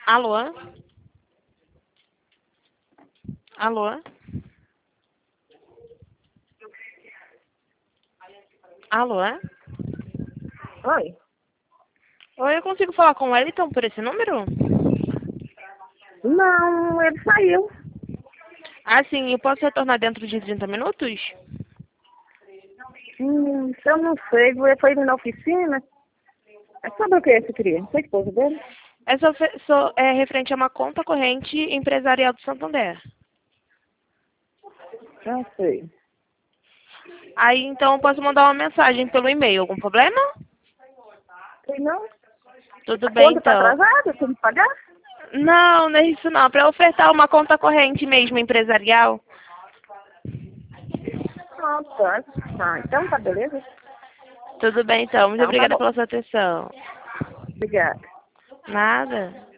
Alô? Alô? Alô? Oi? Oi, eu consigo falar com o Wellington por esse número? Não, ele saiu. Ah, sim, eu posso retornar dentro de 30 minutos? Eu não sei, foi ele na oficina. É sobre o que você queria? Você é esposa dele? É referente a uma conta corrente empresarial do Santander. Não sei. Aí, então, eu posso mandar uma mensagem pelo e-mail. Algum problema? Sei não? Tudo A bem, conta tá então. atrasada? Tem que pagar? Não, não é isso não. Para ofertar uma conta corrente mesmo, empresarial. Ah, tá. Ah, então tá beleza. Tudo bem, então. Muito Então tá obrigada bom. pela sua atenção. Obrigada. Nada.